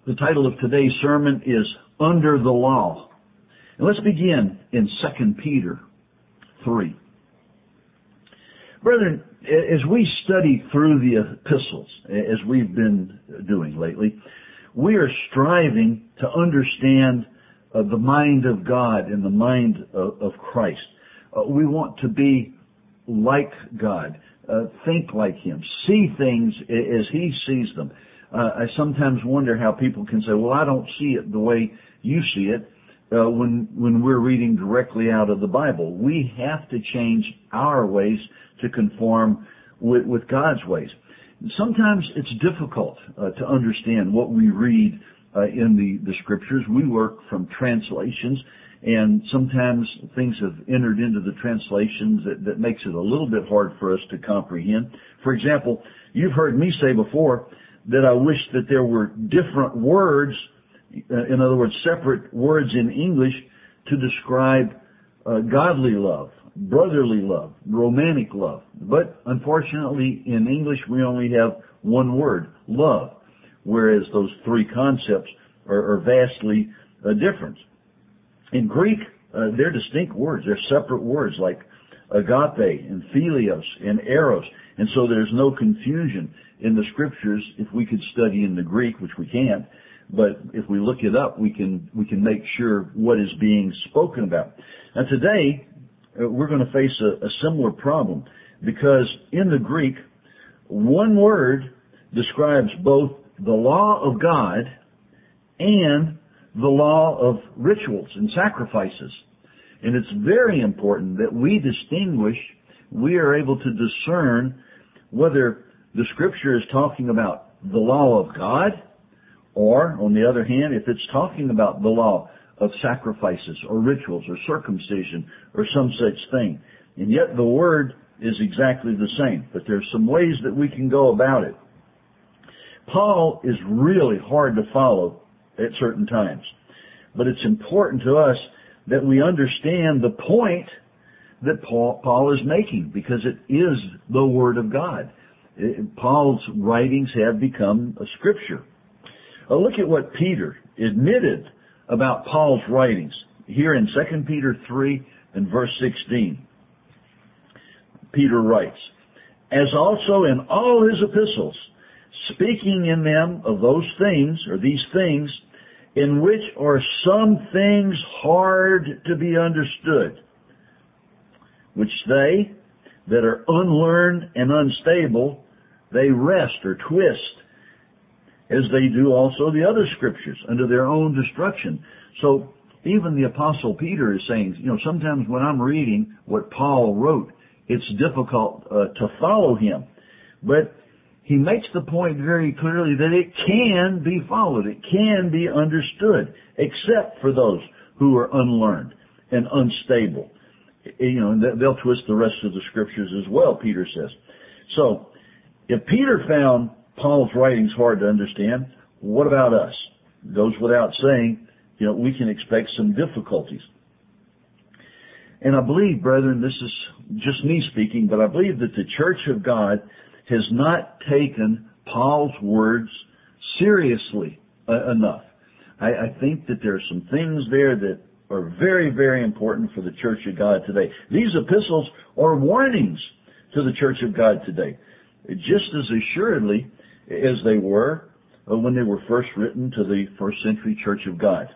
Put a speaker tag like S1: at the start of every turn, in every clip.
S1: The title of today's sermon is Under the Law. And let's begin in 2 Peter 3. Brethren, as we study through the epistles, as we've been doing lately, we are striving to understand the mind of God and the mind of Christ. We want to be like God, think like Him, see things as He sees them. I sometimes wonder how people can say, well, I don't see it the way you see it, when we're reading directly out of the Bible. We have to change our ways to conform with God's ways. Sometimes it's difficult to understand what we read in the Scriptures. We work from translations, and sometimes things have entered into the translations that makes it a little bit hard for us to comprehend. For example, you've heard me say before that I wish that there were different words, in other words, separate words in English to describe godly love, brotherly love, romantic love. But unfortunately, in English, we only have one word, love, whereas those three concepts are vastly different. In Greek, they're distinct words. They're separate words like agape and philios and eros. And so there's no confusion in the Scriptures if we could study in the Greek, which we can't. But if we look it up, we can make sure what is being spoken about. Now today, we're going to face a similar problem, because in the Greek, one word describes both the law of God and the law of rituals and sacrifices. And it's very important that we distinguish, we are able to discern whether the Scripture is talking about the law of God, or, on the other hand, if it's talking about the law of sacrifices or rituals or circumcision or some such thing. And yet the word is exactly the same, but there's some ways that we can go about it. Paul is really hard to follow at certain times, but it's important to us that we understand the point that Paul is making, because it is the Word of God. Paul's writings have become a Scripture. Look at what Peter admitted about Paul's writings here in 2 Peter 3 and verse 16. Peter writes, as also in all his epistles, speaking in them of those things, or these things, in which are some things hard to be understood, which they that are unlearned and unstable, they wrest or twist, as they do also the other Scriptures, unto their own destruction. So even the Apostle Peter is saying, sometimes when I'm reading what Paul wrote, it's difficult to follow him. But he makes the point very clearly that it can be followed, it can be understood, except for those who are unlearned and unstable. They'll twist the rest of the Scriptures as well, Peter says. So, if Peter found Paul's writings hard to understand, what about us? It goes without saying, we can expect some difficulties. And I believe, brethren, this is just me speaking, but I believe that the Church of God has not taken Paul's words seriously enough. I think that there are some things there that are very, very important for the Church of God today. These epistles are warnings to the Church of God today, just as assuredly as they were when they were first written to the first century Church of God.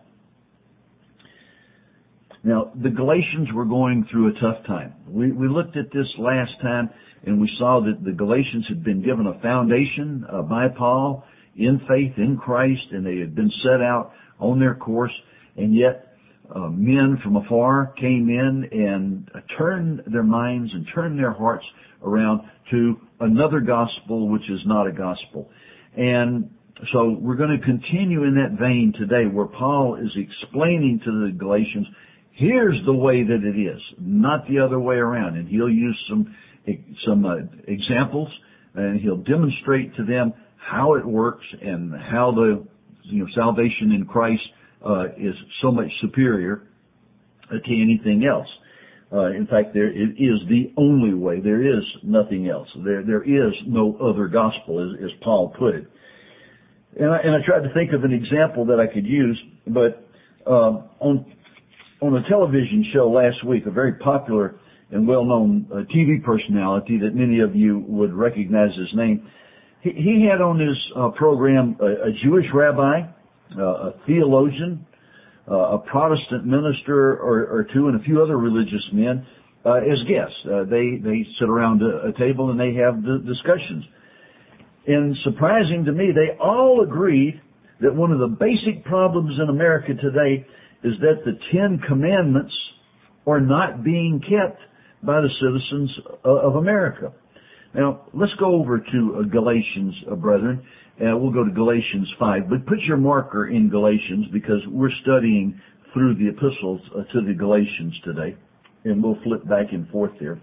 S1: Now, the Galatians were going through a tough time. We looked at this last time, and we saw that the Galatians had been given a foundation by Paul in faith in Christ, and they had been set out on their course, and yet men from afar came in and turned their minds and turned their hearts around to another gospel, which is not a gospel. And so we're going to continue in that vein today, where Paul is explaining to the Galatians, here's the way that it is, not the other way around. And he'll use some examples, and he'll demonstrate to them how it works and how the salvation in Christ is so much superior to anything else. In fact, it is the only way. There is nothing else. There is no other gospel, as Paul put it. And I tried to think of an example that I could use, but on a television show last week, a very popular and well-known TV personality that many of you would recognize his name, he had on his program a Jewish rabbi, a theologian, a Protestant minister or two, and a few other religious men as guests. They sit around a table and they have the discussions. And surprising to me, they all agreed that one of the basic problems in America today is that the Ten Commandments are not being kept by the citizens of America. Now, let's go over to Galatians, brethren. We'll go to Galatians 5, but put your marker in Galatians because we're studying through the epistles to the Galatians today, and we'll flip back and forth there.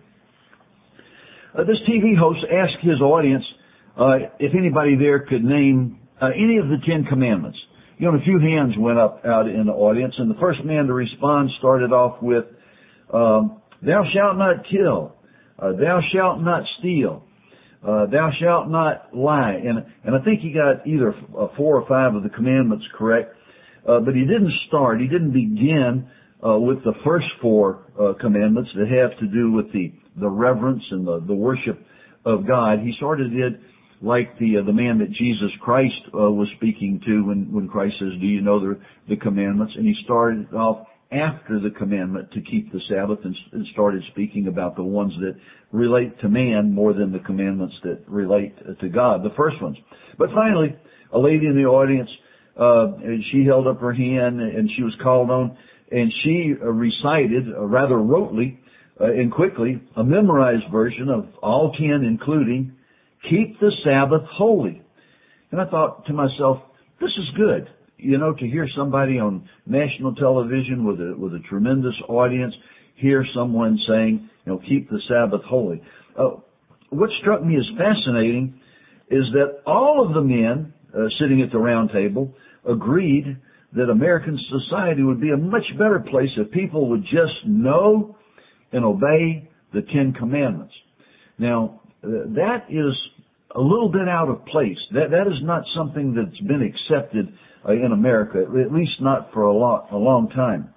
S1: This TV host asked his audience if anybody there could name any of the Ten Commandments. You know, a few hands went up out in the audience, and the first man to respond started off with, thou shalt not kill, thou shalt not steal, thou shalt not lie. And I think he got either 4 or 5 of the commandments correct, but he didn't begin with the first 4 commandments that have to do with the reverence and the worship of God. He started it like the man that Jesus Christ was speaking to when Christ says, do you know the commandments? And he started off after the commandment to keep the Sabbath and started speaking about the ones that relate to man more than the commandments that relate to God, the first ones. But finally, a lady in the audience, she held up her hand and she was called on, and she recited rather rotely and quickly a memorized version of all 10, including keep the Sabbath holy. And I thought to myself, this is good. You know, to hear somebody on national television with a tremendous audience, hear someone saying, you know, keep the Sabbath holy. What struck me as fascinating is that all of the men sitting at the round table agreed that American society would be a much better place if people would just know and obey the 10 Commandments. Now, that is a little bit out of place. That is not something that's been accepted in America, at least not for a long time.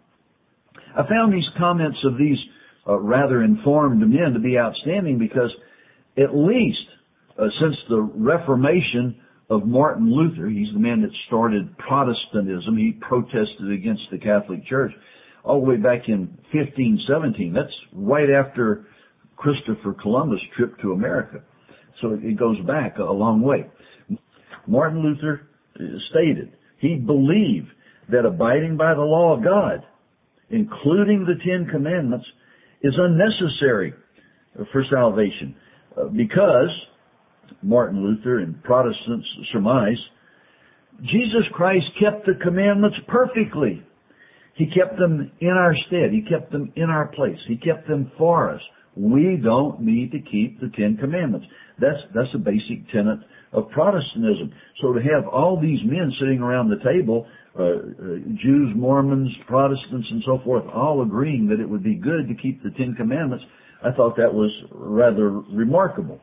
S1: I found these comments of these rather informed men to be outstanding because at least since the Reformation of Martin Luther, he's the man that started Protestantism, he protested against the Catholic Church all the way back in 1517. That's right after Christopher Columbus' trip to America. So it goes back a long way. Martin Luther stated he believed that abiding by the law of God, including the 10 Commandments, is unnecessary for salvation because, Martin Luther and Protestants surmise, Jesus Christ kept the commandments perfectly. He kept them in our stead. He kept them in our place. He kept them for us. We don't need to keep the 10 Commandments. That's a basic tenet of Protestantism. So to have all these men sitting around the table, Jews, Mormons, Protestants, and so forth, all agreeing that it would be good to keep the 10 Commandments, I thought that was rather remarkable.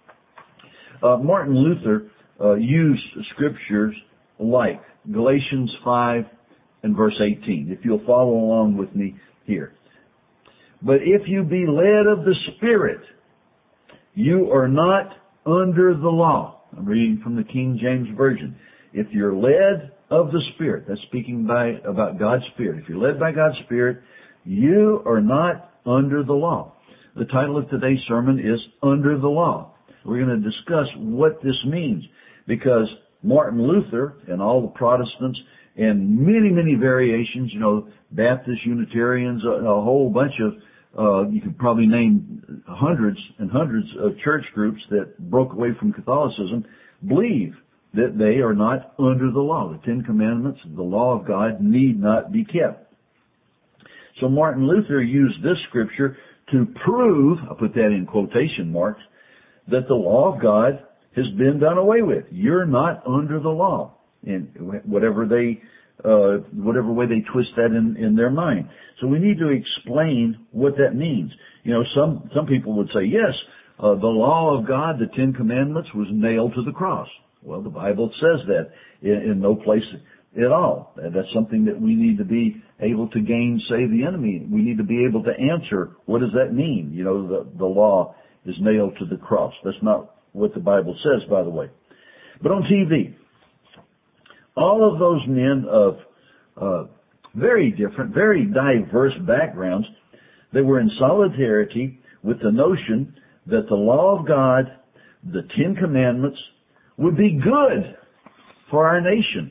S1: Martin Luther used scriptures like Galatians 5 and verse 18, if you'll follow along with me here. But if you be led of the Spirit, you are not under the law. I'm reading from the King James Version. If you're led of the Spirit, that's speaking about God's Spirit. If you're led by God's Spirit, you are not under the law. The title of today's sermon is Under the Law. We're going to discuss what this means because Martin Luther and all the Protestants and many, many variations, you know, Baptists, Unitarians, a whole bunch of, you could probably name hundreds and hundreds of church groups that broke away from Catholicism, believe that they are not under the law. The 10 Commandments, the law of God, need not be kept. So Martin Luther used this scripture to prove, I'll put that in quotation marks, that the law of God has been done away with. You're not under the law. In whatever way they twist that in their mind. So we need to explain what that means. You know, some people would say, yes, the law of God, the 10 Commandments, was nailed to the cross. Well, the Bible says that in no place at all. That's something that we need to be able to gainsay the enemy. We need to be able to answer, what does that mean? You know, the law is nailed to the cross. That's not what the Bible says, by the way. But on TV, all of those men of very different, very diverse backgrounds, they were in solidarity with the notion that the law of God, the Ten Commandments, would be good for our nation.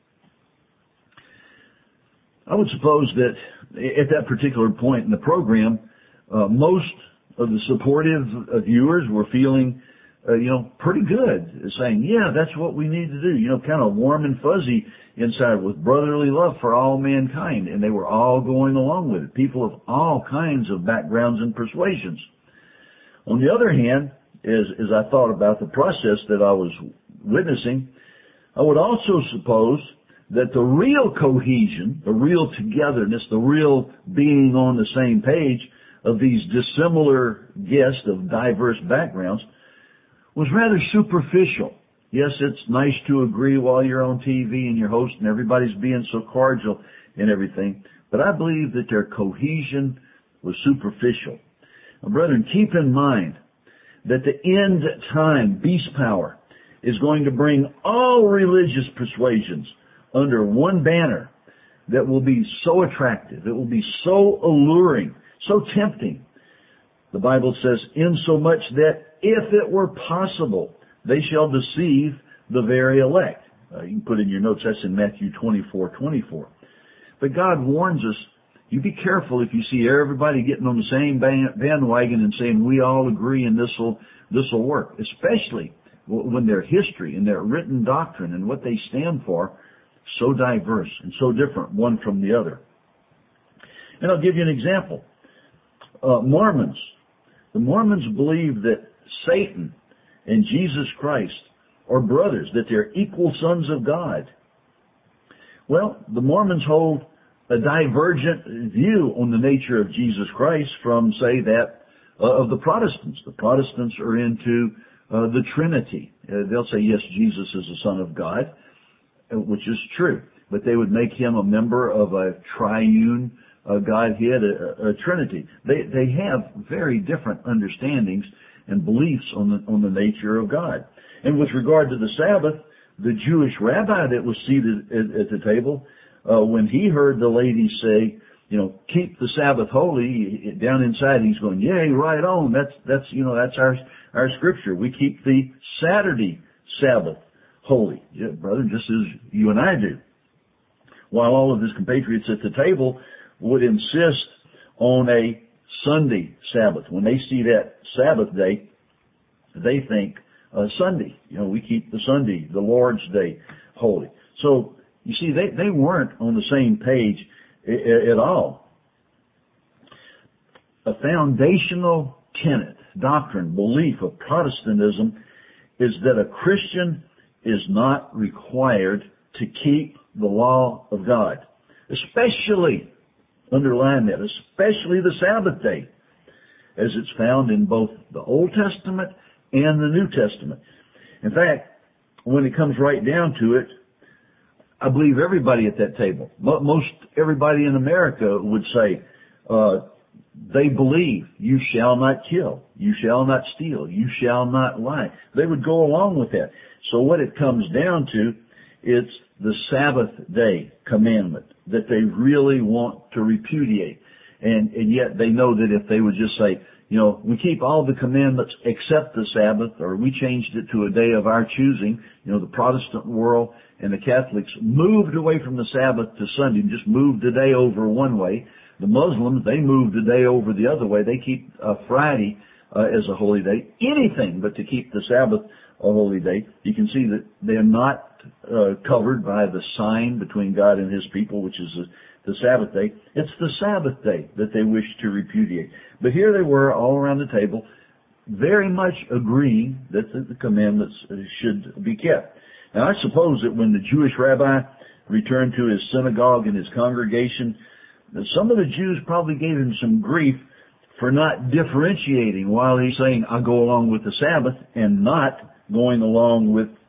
S1: I would suppose that at that particular point in the program, most of the supportive viewers were feeling, pretty good, saying, yeah, that's what we need to do, kind of warm and fuzzy inside with brotherly love for all mankind. And they were all going along with it, people of all kinds of backgrounds and persuasions. On the other hand, as I thought about the process that I was witnessing, I would also suppose that the real cohesion, the real togetherness, the real being on the same page of these dissimilar guests of diverse backgrounds was rather superficial. Yes, it's nice to agree while you're on TV and you're hosting, and everybody's being so cordial and everything, but I believe that their cohesion was superficial. Now, brethren, keep in mind that the end time beast power is going to bring all religious persuasions under one banner that will be so attractive, it will be so alluring, so tempting. The Bible says, insomuch that if it were possible, they shall deceive the very elect. You can put in your notes, that's in Matthew 24:24. But God warns us, you be careful if you see everybody getting on the same bandwagon and saying, we all agree and this will work, especially when their history and their written doctrine and what they stand for so diverse and so different one from the other. And I'll give you an example. Mormons. The Mormons believe that Satan and Jesus Christ are brothers, that they're equal sons of God. Well, the Mormons hold a divergent view on the nature of Jesus Christ from, say, that of the Protestants. The Protestants are into the Trinity. They'll say, yes, Jesus is the Son of God, which is true, but they would make him a member of a triune Godhead, a Trinity. They have very different understandings and beliefs on the nature of God. And with regard to the Sabbath, the Jewish rabbi that was seated at the table, when he heard the lady say, keep the Sabbath holy, down inside he's going, yay, right on. That's our scripture. We keep the Saturday Sabbath holy. Yeah, brother, just as you and I do. While all of his compatriots at the table would insist on a Sunday Sabbath. When they see that Sabbath day, they think Sunday. We keep the Sunday, the Lord's Day, holy. So, you see, they weren't on the same page at all. A foundational tenet, doctrine, belief of Protestantism is that a Christian is not required to keep the law of God. Especially, underline that, especially the Sabbath day, as it's found in both the Old Testament and the New Testament. In fact, when it comes right down to it, I believe everybody at that table, most everybody in America would say, they believe you shall not kill, you shall not steal, you shall not lie. They would go along with that. So what it comes down to, it's the Sabbath day commandment that they really want to repudiate. And yet they know that if they would just say, we keep all the commandments except the Sabbath, or we changed it to a day of our choosing, the Protestant world and the Catholics moved away from the Sabbath to Sunday, just moved the day over one way. The Muslims, they moved the day over the other way. They keep Friday as a holy day, anything but to keep the Sabbath a holy day. You can see that they're not covered by the sign between God and His people, which is the Sabbath day. It's the Sabbath day that they wish to repudiate. But here they were all around the table, very much agreeing that the commandments should be kept. Now I suppose that when the Jewish rabbi returned to his synagogue and his congregation, some of the Jews probably gave him some grief for not differentiating while he's saying, I go along with the Sabbath, and not going along with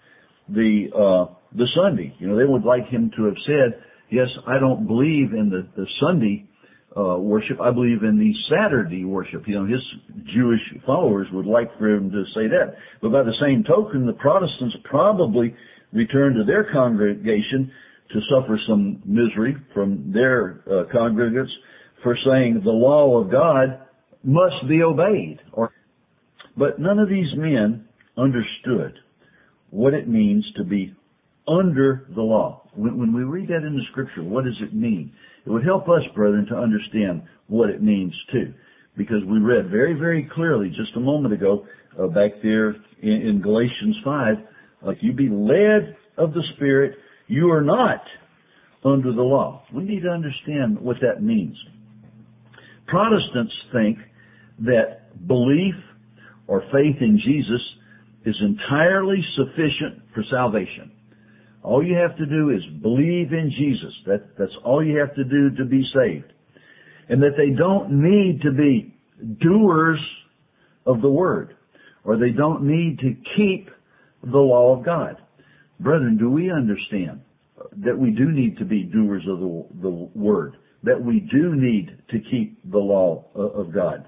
S1: the Sunday. They would like him to have said, yes, I don't believe in the Sunday worship. I believe in the Saturday worship. His Jewish followers would like for him to say that. But by the same token, the Protestants probably returned to their congregation to suffer some misery from their congregants for saying the law of God must be obeyed. But none of these men understood what it means to be under the law. When we read that in the Scripture, what does it mean? It would help us, brethren, to understand what it means too. Because we read very, very clearly just a moment ago, back there in Galatians 5, if you be led of the Spirit, you are not under the law. We need to understand what that means. Protestants think that belief or faith in Jesus is entirely sufficient for salvation. All you have to do is believe in Jesus. That's all you have to do to be saved. And that they don't need to be doers of the Word, or they don't need to keep the law of God. Brethren, do we understand that we do need to be doers of the Word, that we do need to keep the law of God?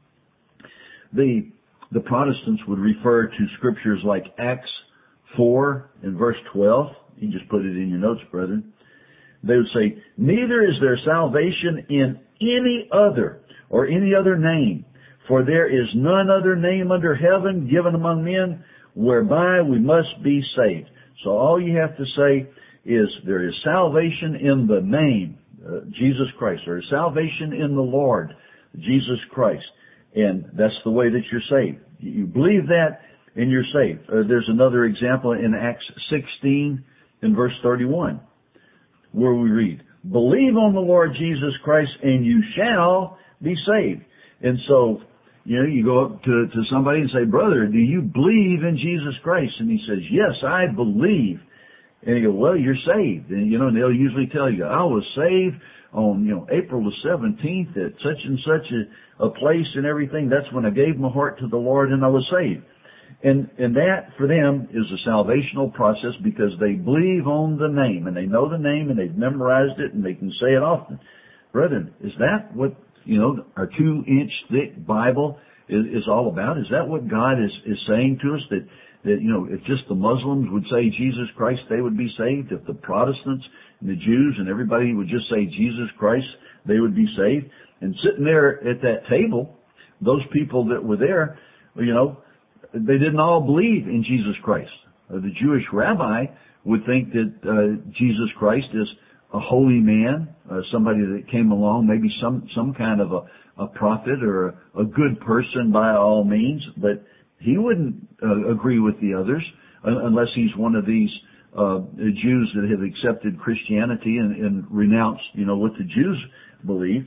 S1: The Protestants would refer to scriptures like Acts 4 and verse 12. You just put it in your notes, brethren. They would say, neither is there salvation in any other or any other name, for there is none other name under heaven given among men whereby we must be saved. So all you have to say is there is salvation in the name, Jesus Christ. There is salvation in the Lord, Jesus Christ. And that's the way that you're saved. You believe that and you're saved. There's another example in Acts 16 in verse 31 where we read, believe on the Lord Jesus Christ and you shall be saved. And so, you go up to somebody and say, brother, do you believe in Jesus Christ? And he says, yes, I believe. And you go, well, you're saved. And, and they'll usually tell you, I was saved on, April the 17th at such and such a place and everything. That's when I gave my heart to the Lord and I was saved. And that for them is a salvational process because they believe on the name and they know the name and they've memorized it and they can say it often. Brethren, is that what, our 2-inch thick Bible is all about? Is that what God is saying to us? That if just the Muslims would say Jesus Christ, they would be saved. If the Protestants and the Jews and everybody would just say Jesus Christ, they would be saved. And sitting there at that table, those people that were there, they didn't all believe in Jesus Christ. The Jewish rabbi would think that Jesus Christ is a holy man, somebody that came along, maybe some kind of a prophet or a good person by all means, but he wouldn't agree with the others unless he's one of these Jews that have accepted Christianity and renounced, what the Jews believe.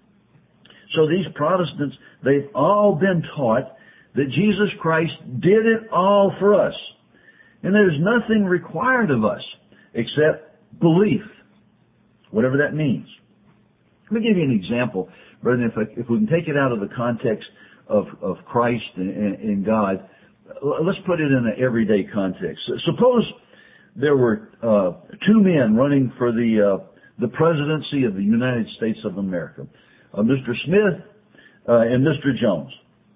S1: So these Protestants, they've all been taught that Jesus Christ did it all for us. And there's nothing required of us except belief, whatever that means. Let me give you an example, brethren, if we can take it out of the context of Christ and God. Let's put it in an everyday context. Suppose there were two men running for the presidency of the United States of America, Mr. Smith and Mr. Jones.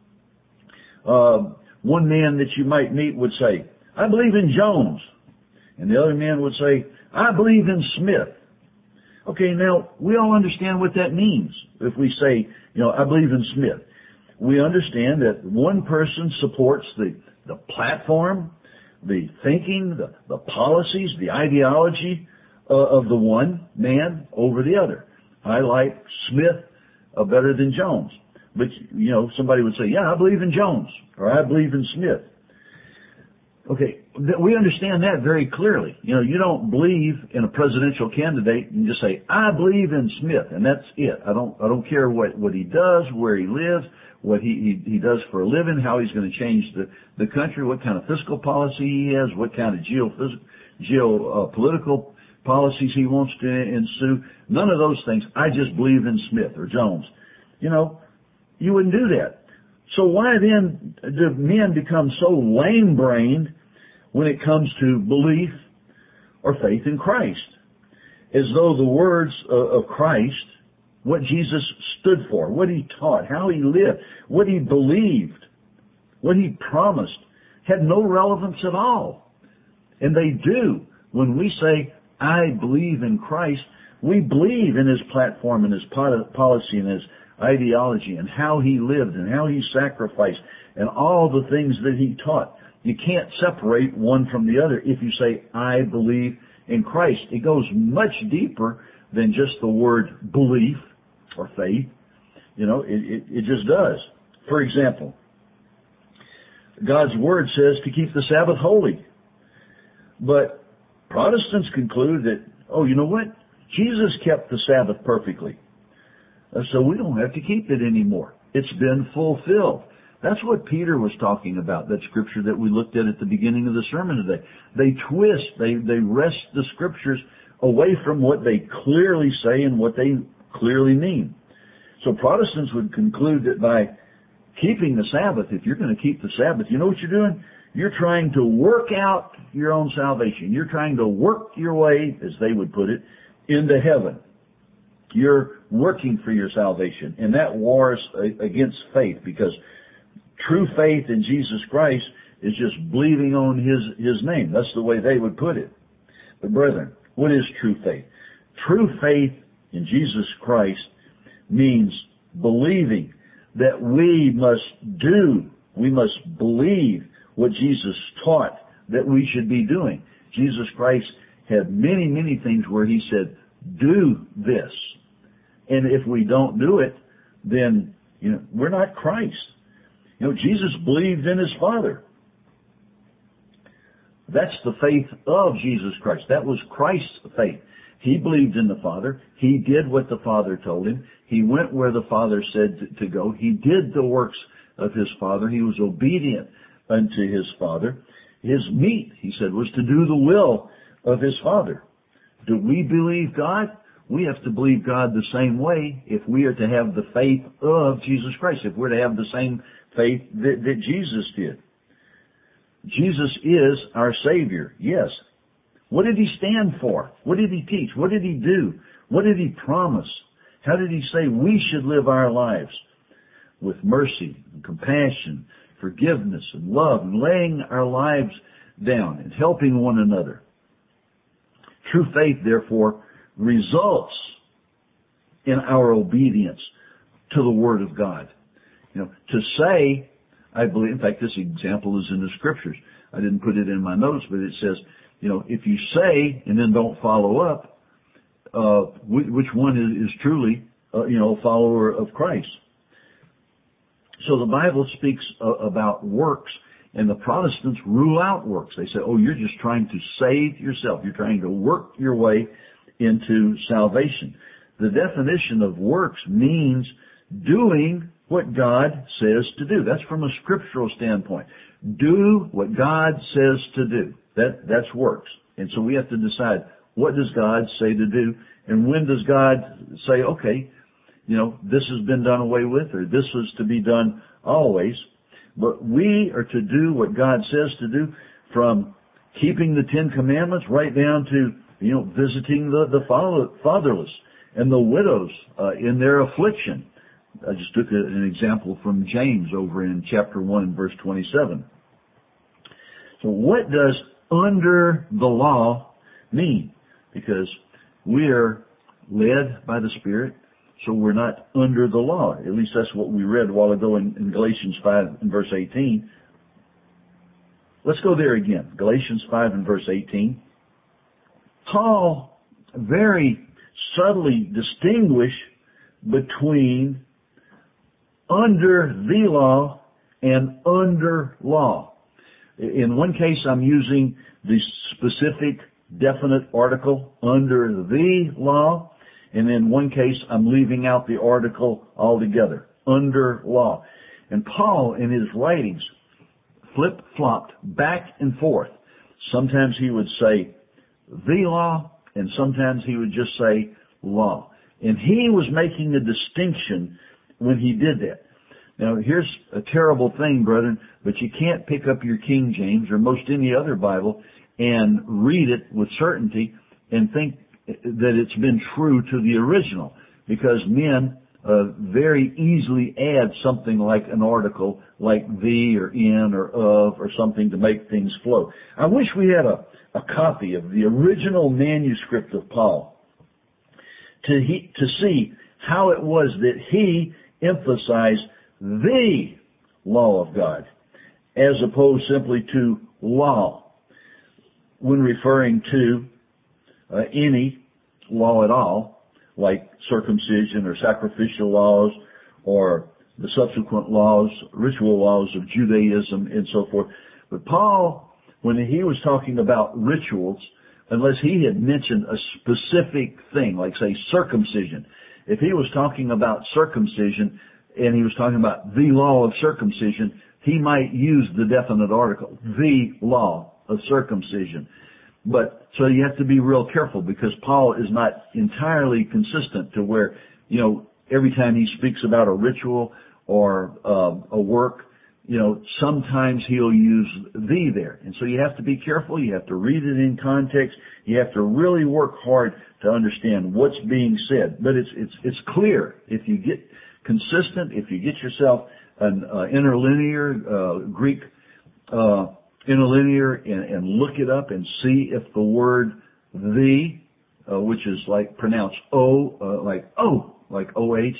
S1: One man that you might meet would say, I believe in Jones. And the other man would say, I believe in Smith. Okay, now, we all understand what that means. If we say, I believe in Smith. We understand that one person supports the platform, the thinking, the policies, the ideology of the one man over the other. I like Smith better than Jones. But, somebody would say, yeah, I believe in Jones, or I believe in Smith. Okay, we understand that very clearly. You don't believe in a presidential candidate and just say, I believe in Smith, and that's it. I don't care what he does, where he lives, what he does for a living, how he's going to change the country, what kind of fiscal policy he has, what kind of geopolitical policies he wants to ensue. None of those things. I just believe in Smith or Jones. You wouldn't do that. So why then do men become so lame-brained when it comes to belief or faith in Christ, as though the words of Christ, what Jesus stood for, what He taught, how He lived, what He believed, what He promised, had no relevance at all. And they do. When we say, I believe in Christ, we believe in His platform and His policy and His ideology and how He lived and how He sacrificed and all the things that He taught. You can't separate one from the other if you say, I believe in Christ. It goes much deeper than just the word belief or faith. It just does. For example, God's Word says to keep the Sabbath holy. But Protestants conclude that, you know what? Jesus kept the Sabbath perfectly. So we don't have to keep it anymore. It's been fulfilled. That's what Peter was talking about, that scripture that we looked at the beginning of the sermon today. They twist, they wrest the scriptures away from what they clearly say and what they clearly mean. So Protestants would conclude that by keeping the Sabbath, if you're going to keep the Sabbath, you know what you're doing? You're trying to work out your own salvation. You're trying to work your way, as they would put it, into heaven. You're working for your salvation. And that wars against faith, because true faith in Jesus Christ is just believing on His name. That's the way they would put it. But brethren, what is true faith? True faith in Jesus Christ means believing that we must believe what Jesus taught that we should be doing. Jesus Christ had many, many things where He said, do this. And if we don't do it, then we're not Christ. Jesus believed in His Father. That's the faith of Jesus Christ. That was Christ's faith. He believed in the Father. He did what the Father told Him. He went where the Father said to go. He did the works of His Father. He was obedient unto His Father. His meat, He said, was to do the will of His Father. Do we believe God? We have to believe God the same way if we are to have the faith of Jesus Christ, if we're to have the same faith that Jesus did. Jesus is our Savior, yes. What did He stand for? What did He teach? What did He do? What did He promise? How did He say we should live our lives? With mercy and compassion, forgiveness and love, and laying our lives down and helping one another. True faith, therefore, results in our obedience to the Word of God. To say, I believe, in fact, this example is in the Scriptures. I didn't put it in my notes, but it says, if you say and then don't follow up, which one is truly, a follower of Christ? So the Bible speaks about works, and the Protestants rule out works. They say, you're just trying to save yourself. You're trying to work your way into salvation. The definition of works means doing what God says to do. That's from a scriptural standpoint. Do what God says to do. That's works. And so we have to decide, what does God say to do? And when does God say, okay, this has been done away with, or this is to be done always. But we are to do what God says to do, from keeping the Ten Commandments right down to, visiting the fatherless and the widows in their affliction. I just took an example from James over in chapter 1, verse 27. So what does under the law mean? Because we are led by the Spirit, so we're not under the law. At least that's what we read a while ago in Galatians 5 and verse 18. Let's go there again. Galatians 5 and verse 18. Paul very subtly distinguished between under the law and under law. In one case, I'm using the specific definite article, under the law, and in one case, I'm leaving out the article altogether, under law. And Paul, in his writings, flip-flopped back and forth. Sometimes he would say the law, and sometimes he would just say law. And he was making a distinction when he did that. Now, here's a terrible thing, brethren, but you can't pick up your King James or most any other Bible and read it with certainty and think that it's been true to the original, because men very easily add something like an article, like the or in or of or something to make things flow. I wish we had a copy of the original manuscript of Paul to see how it was that he emphasized the law of God as opposed simply to law when referring to any law at all, like circumcision or sacrificial laws or the subsequent laws, ritual laws of Judaism and so forth. But Paul, when he was talking about rituals, unless he had mentioned a specific thing, like say circumcision, if he was talking about circumcision and he was talking about the law of circumcision, he might use the definite article, the law of circumcision. But so you have to be real careful, because Paul is not entirely consistent to where, every time he speaks about a ritual or a work, sometimes he'll use the there. And so you have to be careful. You have to read it in context. You have to really work hard to understand what's being said. But it's clear if you get consistent, if you get yourself an interlinear Greek interlinear and look it up and see if the word the, which is like pronounced O, like O-H,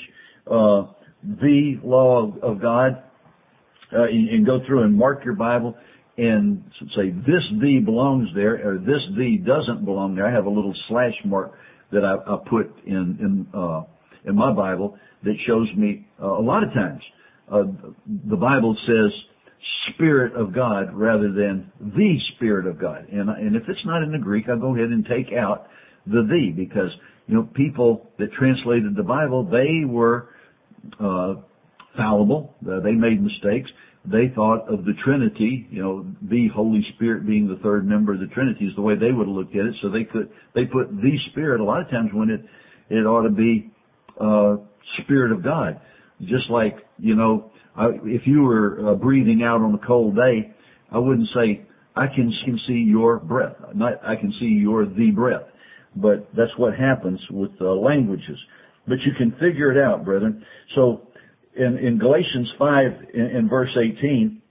S1: the law of God, and go through and mark your Bible and say this the belongs there or this the doesn't belong there. I have a little slash mark that I put in my Bible that shows me a lot of times the Bible says Spirit of God rather than the Spirit of God. And if it's not in the Greek, I'll go ahead and take out the because, people that translated the Bible, they were fallible. They made mistakes. They thought of the Trinity, the Holy Spirit being the third member of the Trinity is the way they would have looked at it. So they put the Spirit a lot of times when it ought to be Spirit of God. Just like, if you were breathing out on a cold day, I wouldn't say, I can see your breath. Not, I can see your the breath. But that's what happens with languages. But you can figure it out, brethren. So in Galatians 5 in verse 18,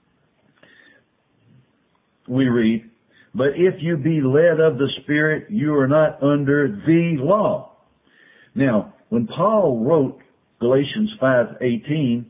S1: we read, but if you be led of the Spirit, you are not under the law. Now, when Paul wrote Galatians 5:18,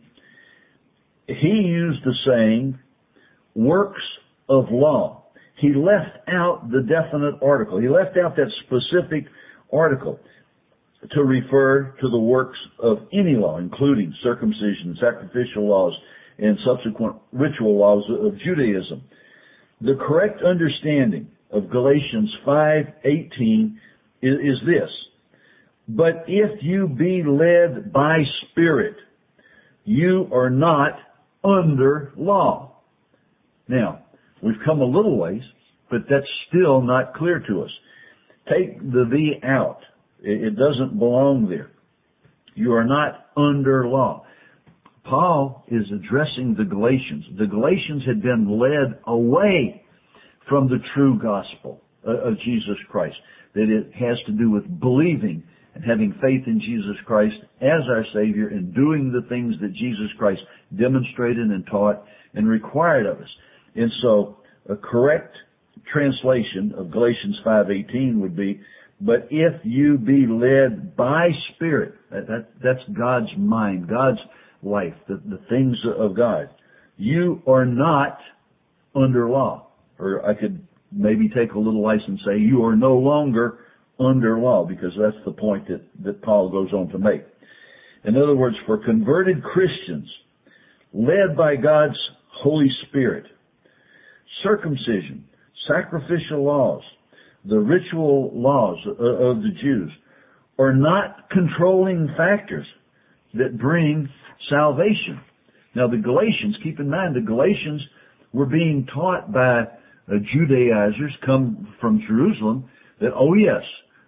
S1: he used the saying, works of law. He left out the definite article. He left out that specific article to refer to the works of any law, including circumcision, sacrificial laws, and subsequent ritual laws of Judaism. The correct understanding of Galatians 5:18 is this. But if you be led by Spirit, you are not under law. Now, we've come a little ways, but that's still not clear to us. Take the out. It doesn't belong there. You are not under law. Paul is addressing the Galatians. The Galatians had been led away from the true gospel of Jesus Christ, that it has to do with believing and having faith in Jesus Christ as our Savior and doing the things that Jesus Christ demonstrated and taught and required of us. And so a correct translation of Galatians 5:18 would be, but if you be led by Spirit, that's God's mind, God's life, the things of God, you are not under law. Or I could maybe take a little license and say you are no longer under law, because that's the point that Paul goes on to make. In other words, for converted Christians, led by God's Holy Spirit, circumcision, sacrificial laws, the ritual laws of the Jews are not controlling factors that bring salvation. Now the Galatians, keep in mind, the Galatians were being taught by Judaizers come from Jerusalem that, oh yes,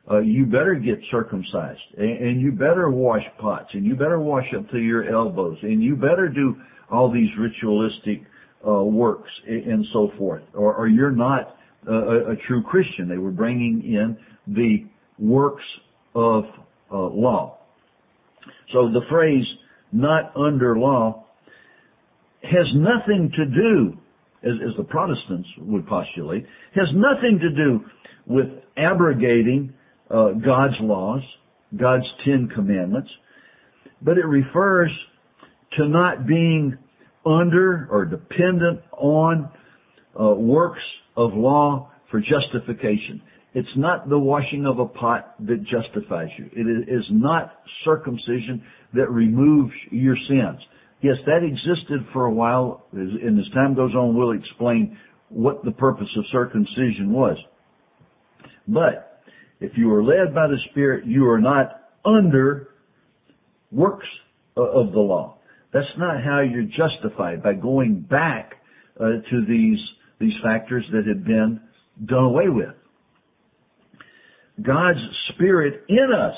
S1: you better get circumcised, and you better wash pots, and you better wash up to your elbows, and you better do all these ritualistic works and so forth, or you're not a true Christian. They were bringing in the works of law. So the phrase "not under law" has nothing to do, as the Protestants would postulate, has nothing to do with abrogating God's laws, God's 10 Commandments, but it refers to not being under or dependent on works of law for justification. It's not the washing of a pot that justifies you. It is not circumcision that removes your sins. Yes, that existed for a while, and as time goes on, we'll explain what the purpose of circumcision was. But if you are led by the Spirit, you are not under works of the law. That's not how you're justified, by going back to these factors that had been done away with. God's Spirit in us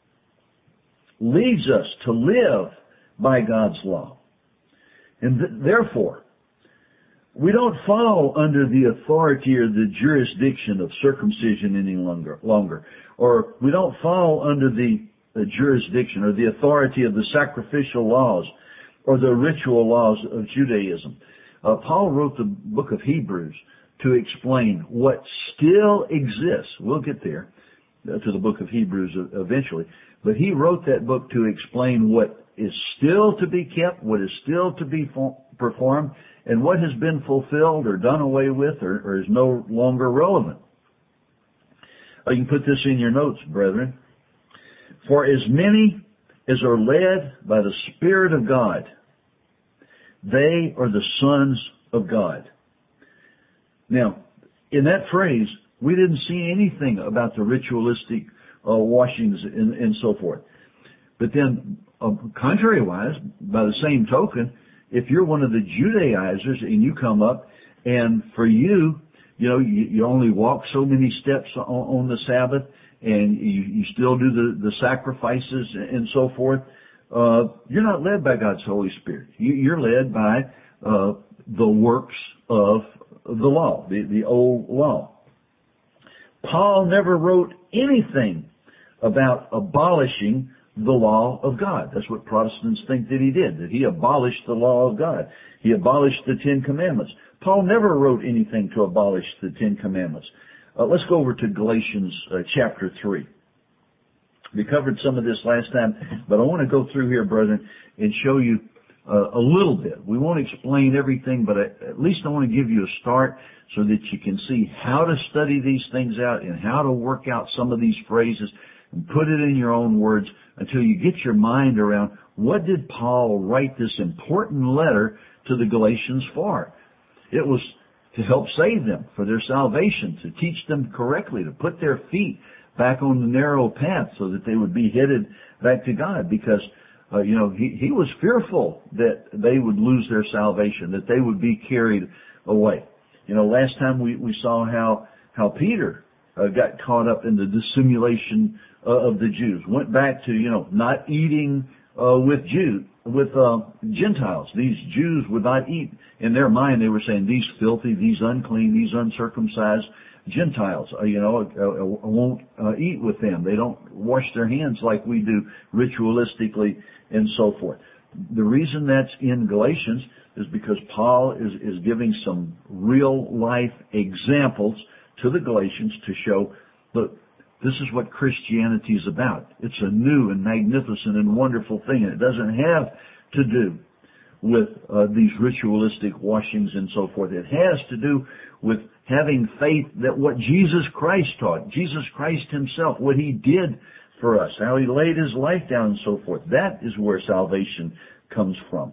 S1: leads us to live by God's law. And therefore, we don't fall under the authority or the jurisdiction of circumcision any longer. Or we don't fall under the jurisdiction or the authority of the sacrificial laws or the ritual laws of Judaism. Paul wrote the book of Hebrews to explain what still exists. We'll get there to the book of Hebrews eventually. But he wrote that book to explain what is still to be kept, what is still to be performed, and what has been fulfilled or done away with or is no longer relevant. You can put this in your notes, brethren. For as many as are led by the Spirit of God, they are the sons of God. Now, in that phrase, we didn't see anything about the ritualistic washings and so forth. But then, contrary-wise, by the same token, if you're one of the Judaizers and you come up and for you, you only walk so many steps on the Sabbath and you still do the sacrifices and so forth, you're not led by God's Holy Spirit. You're led by the works of the law, the old law. Paul never wrote anything about abolishing the law of God. That's what Protestants think that he did, that he abolished the law of God. He abolished the 10 Commandments. Paul never wrote anything to abolish the 10 Commandments. Let's go over to Galatians chapter 3. We covered some of this last time, but I want to go through here, brethren, and show you a little bit. We won't explain everything, but at least I want to give you a start so that you can see how to study these things out and how to work out some of these phrases and put it in your own words until you get your mind around what did Paul write this important letter to the Galatians for. It was to help save them, for their salvation, to teach them correctly, to put their feet back on the narrow path so that they would be headed back to God, because he was fearful that they would lose their salvation, that they would be carried away. Last time we saw how Peter got caught up in the dissimulation of the Jews, went back to not eating with Gentiles. These Jews would not eat. In their mind, they were saying, these filthy, these unclean, these uncircumcised Gentiles, I won't eat with them. They don't wash their hands like we do ritualistically and so forth. The reason that's in Galatians is because Paul is giving some real life examples to the Galatians to show, look, this is what Christianity is about. It's a new and magnificent and wonderful thing, and it doesn't have to do with these ritualistic washings and so forth. It has to do with having faith that what Jesus Christ taught, Jesus Christ himself, what he did for us, how he laid his life down and so forth. That is where salvation comes from.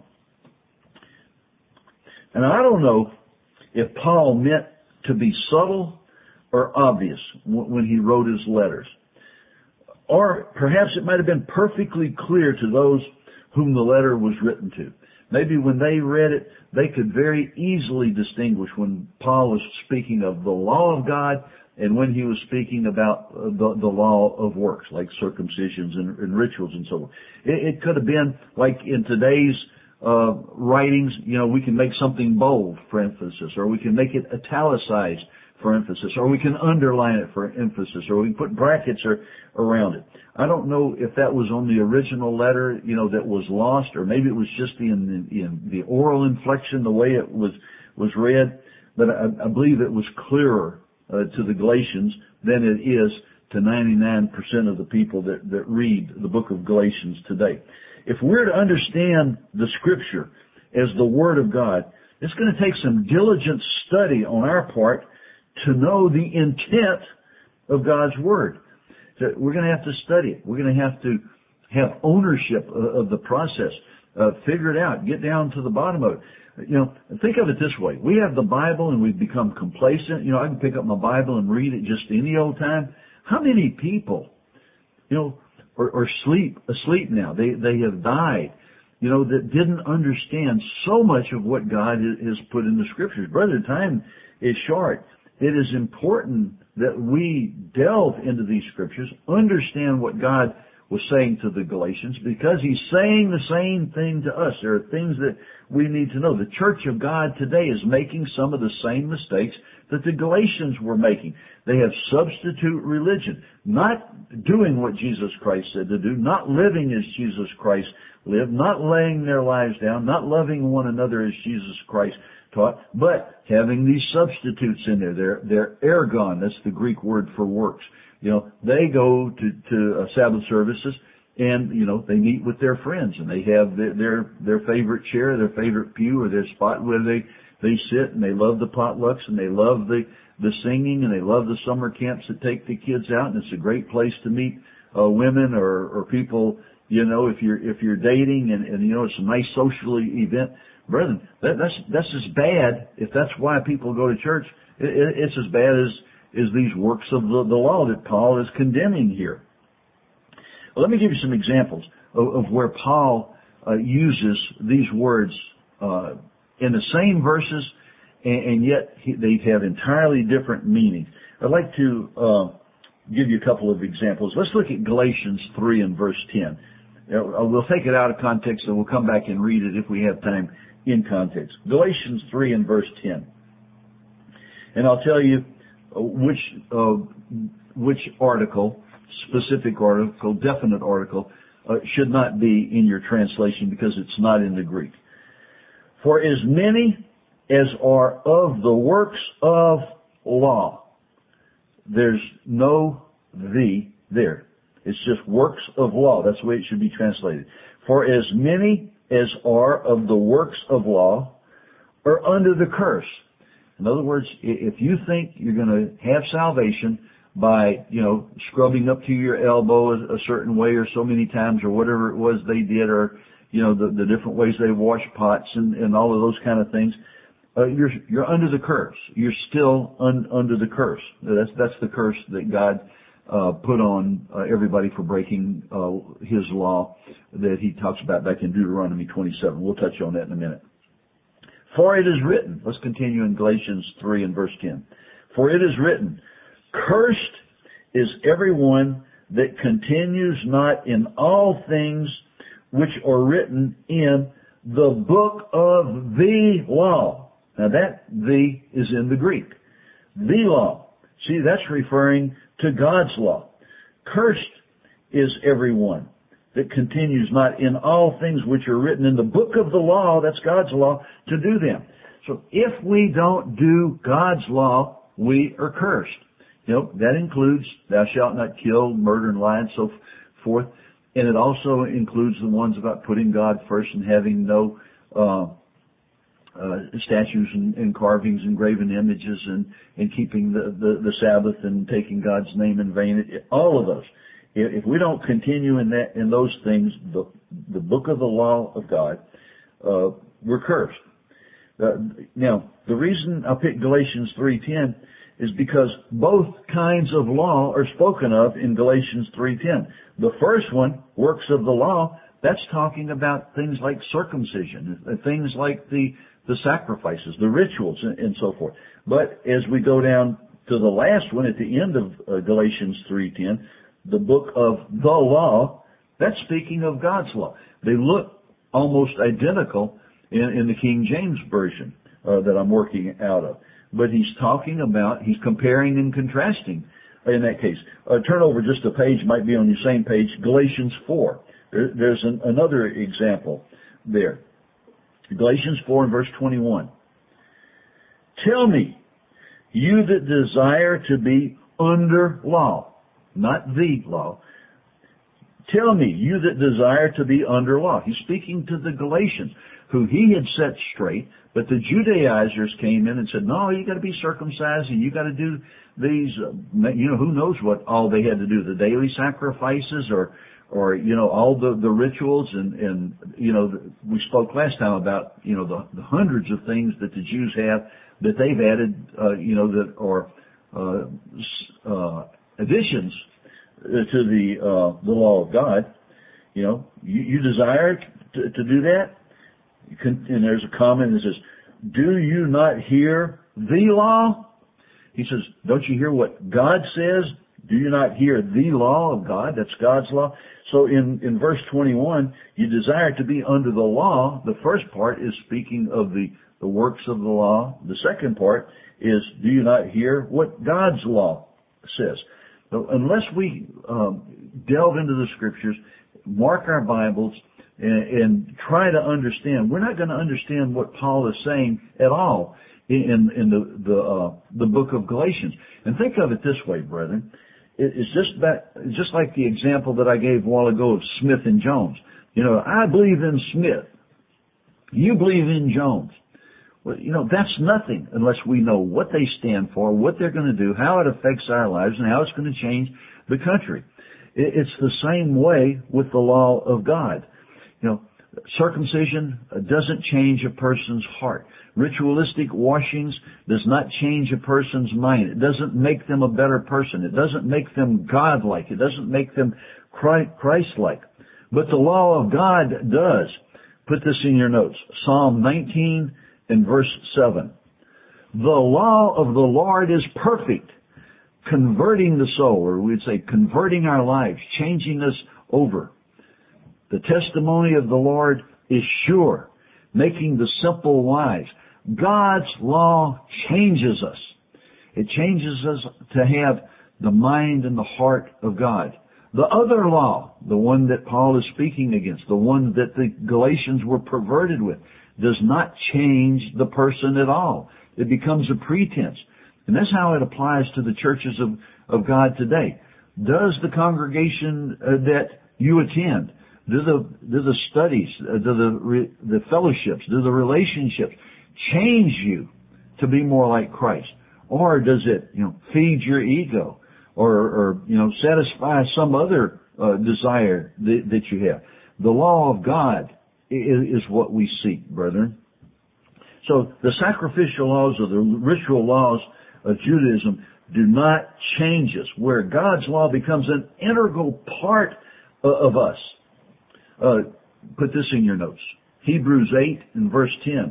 S1: And I don't know if Paul meant to be subtle or obvious when he wrote his letters. Or perhaps it might have been perfectly clear to those whom the letter was written to. Maybe when they read it, they could very easily distinguish when Paul was speaking of the law of God and when he was speaking about the law of works, like circumcisions and rituals and so on. It could have been like in today's writings, we can make something bold for emphasis, or we can make it italicized for emphasis, or we can underline it for emphasis, or we can put brackets around it. I don't know if that was on the original letter, that was lost, or maybe it was just in the oral inflection, the way it was read, but I believe it was clearer to the Galatians than it is to 99% of the people that read the book of Galatians today. If we're to understand the Scripture as the Word of God, it's going to take some diligent study on our part to know the intent of God's Word. So we're going to have to study it. We're going to have ownership of the process, figure it out, get down to the bottom of it. Think of it this way. We have the Bible and we've become complacent. I can pick up my Bible and read it just any old time. How many people, are asleep now? They have died, that didn't understand so much of what God has put in the Scriptures. Brother, time is short. It is important that we delve into these Scriptures, understand what God was saying to the Galatians, because He's saying the same thing to us. There are things that we need to know. The Church of God today is making some of the same mistakes that the Galatians were making. They have substitute religion, not doing what Jesus Christ said to do, not living as Jesus Christ lived, not laying their lives down, not loving one another as Jesus Christ taught, but having these substitutes in there. They're ergon, that's the Greek word for works. They go to Sabbath services and, they meet with their friends and they have their favorite chair, their favorite pew, or their spot where they sit, and they love the potlucks and they love the singing and they love the summer camps that take the kids out, and it's a great place to meet women or people, if you're dating and it's a nice social event. Brethren, that's as bad, if that's why people go to church, it's as bad as these works of the law that Paul is condemning here. Well, let me give you some examples of where Paul uses these words in the same verses, and yet they have entirely different meanings. I'd like to give you a couple of examples. Let's look at Galatians 3 and verse 10. We'll take it out of context and we'll come back and read it if we have time in context. Galatians 3 and verse 10. And I'll tell you which article, specific article, definite article, should not be in your translation because it's not in the Greek. For as many as are of the works of law, there's no "the" there. It's just works of law. That's the way it should be translated. For as many as are of the works of law are under the curse. In other words, if you think you're going to have salvation by, scrubbing up to your elbow a certain way or so many times or whatever it was they did, or, the different ways they wash pots and all of those kind of things, you're under the curse. You're still under the curse. That's the curse that God put on everybody for breaking His law that He talks about back in Deuteronomy 27. We'll touch on that in a minute. For it is written, let's continue in Galatians 3 and verse 10. For it is written, cursed is everyone that continues not in all things which are written in the book of the law. Now that "the" is in the Greek. The law. See, that's referring to God's law. Cursed is everyone that continues not in all things which are written in the book of the law, that's God's law, to do them. So if we don't do God's law, we are cursed. That includes thou shalt not kill, murder, and lie, and so forth. And it also includes the ones about putting God first and having no statues and carvings and graven images and keeping the Sabbath and taking God's name in vain. All of those. If we don't continue in those things, the book of the law of God, we're cursed. Now, the reason I picked Galatians 3:10 is because both kinds of law are spoken of in Galatians 3:10. The first one, works of the law, that's talking about things like circumcision, things like the sacrifices, the rituals, and so forth. But as we go down to the last one at the end of Galatians 3:10, the book of the law, that's speaking of God's law. They look almost identical in the King James Version that I'm working out of. But he's comparing and contrasting in that case. Turn over just a page, might be on your same page, Galatians 4. There's another example there. Galatians 4 and verse 21. Tell me, you that desire to be under law, not the law. Tell me, you that desire to be under law. He's speaking to the Galatians, who he had set straight, but the Judaizers came in and said, no, you got to be circumcised and you got to do these, who knows what all they had to do, the daily sacrifices or all the rituals and we spoke last time about, the hundreds of things that the Jews have that they've added, that are, additions to the law of God. You desire to do that? And there's a comment that says, do you not hear the law? He says, don't you hear what God says? Do you not hear the law of God? That's God's law. So in verse 21, you desire to be under the law. The first part is speaking of the works of the law. The second part is, do you not hear what God's law says? So unless we delve into the Scriptures, mark our Bibles, and try to understand, we're not going to understand what Paul is saying at all in the book of Galatians. And think of it this way, brethren. It's just like the example that I gave a while ago of Smith and Jones. I believe in Smith. You believe in Jones. Well, that's nothing unless we know what they stand for, what they're going to do, how it affects our lives, and how it's going to change the country. It's the same way with the law of God. Circumcision doesn't change a person's heart. Ritualistic washings does not change a person's mind. It doesn't make them a better person. It doesn't make them God-like. It doesn't make them Christ-like. But the law of God does. Put this in your notes. Psalm 19 and verse 7. The law of the Lord is perfect, converting the soul, or we'd say converting our lives, changing us over. The testimony of the Lord is sure, making the simple wise. God's law changes us. It changes us to have the mind and the heart of God. The other law, the one that Paul is speaking against, the one that the Galatians were perverted with, does not change the person at all. It becomes a pretense. And that's how it applies to the churches of God today. Does the congregation that you attend, do the studies, do the fellowships, do the relationships change you to be more like Christ? Or does it, feed your ego or satisfy some other desire that you have? The law of God is what we seek, brethren. So the sacrificial laws or the ritual laws of Judaism do not change us, where God's law becomes an integral part of us. Put this in your notes. Hebrews 8 and verse 10.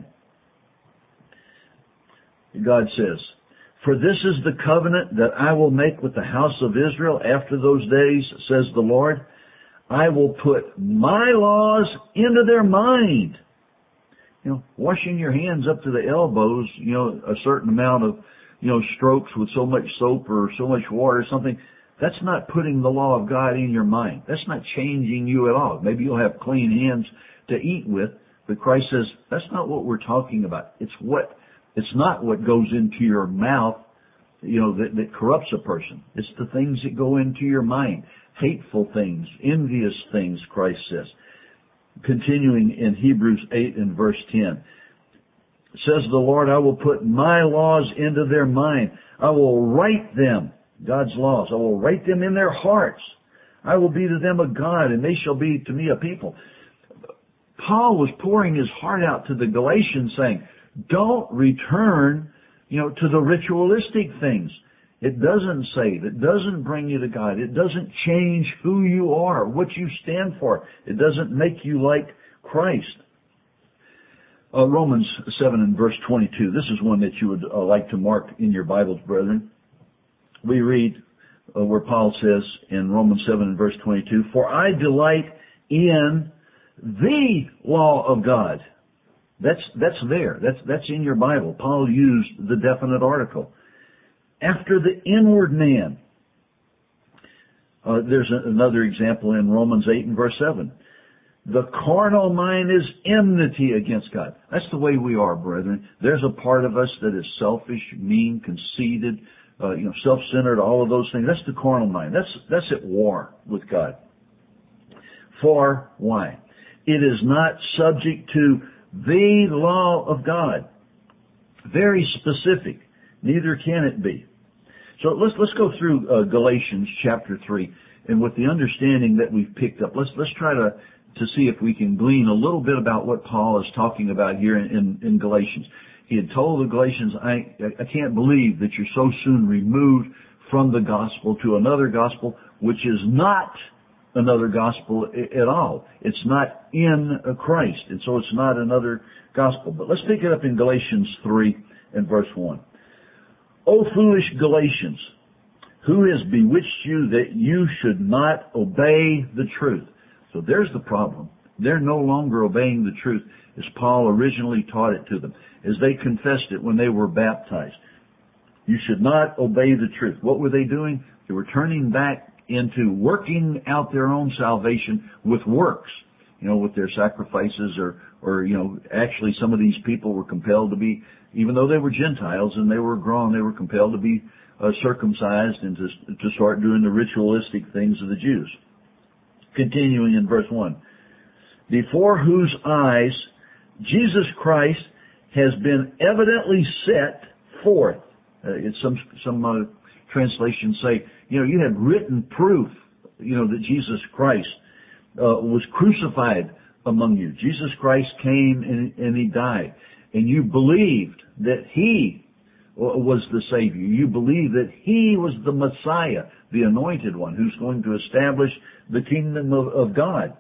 S1: God says, for this is the covenant that I will make with the house of Israel after those days, says the Lord. I will put my laws into their mind. Washing your hands up to the elbows, a certain amount of, strokes with so much soap or so much water or something. That's not putting the law of God in your mind. That's not changing you at all. Maybe you'll have clean hands to eat with, but Christ says that's not what we're talking about. It's not what goes into your mouth, that corrupts a person. It's the things that go into your mind. Hateful things, envious things, Christ says. Continuing in Hebrews 8 and verse 10. Says the Lord, I will put my laws into their mind. I will write them, God's laws, I will write them in their hearts. I will be to them a God, and they shall be to me a people. Paul was pouring his heart out to the Galatians saying, don't return, to the ritualistic things. It doesn't save. It doesn't bring you to God. It doesn't change who you are, what you stand for. It doesn't make you like Christ. Romans 7 and verse 22. This is one that you would like to mark in your Bibles, brethren. we read where Paul says in Romans 7 and verse 22, "For I delight in the law of God." That's there. That's in your Bible. Paul used the definite article. After the inward man. There's another example in Romans 8 and verse 7. The carnal mind is enmity against God. That's the way we are, brethren. There's a part of us that is selfish, mean, conceited, self-centered, all of those things. That's the carnal mind. That's at war with God. For why? It is not subject to the law of God. Very specific. Neither can it be. So let's go through Galatians chapter 3, and with the understanding that we've picked up, let's try to see if we can glean a little bit about what Paul is talking about here in Galatians. He had told the Galatians, I can't believe that you're so soon removed from the gospel to another gospel, which is not another gospel at all. It's not in Christ, and so it's not another gospel. But let's pick it up in Galatians 3 and verse 1. O foolish Galatians, who has bewitched you that you should not obey the truth? So there's the problem. They're no longer obeying the truth as Paul originally taught it to them, as they confessed it when they were baptized. You should not obey the truth. What were they doing? They were turning back into working out their own salvation with works, with their sacrifices or actually some of these people were compelled to be, even though they were Gentiles and they were grown, they were compelled to be circumcised and to start doing the ritualistic things of the Jews. Continuing in verse 1. Before whose eyes Jesus Christ has been evidently set forth. Some translations say, you have written proof, that Jesus Christ was crucified among you. Jesus Christ came and He died. And you believed that He was the Savior. You believed that He was the Messiah, the Anointed One, who's going to establish the kingdom of God.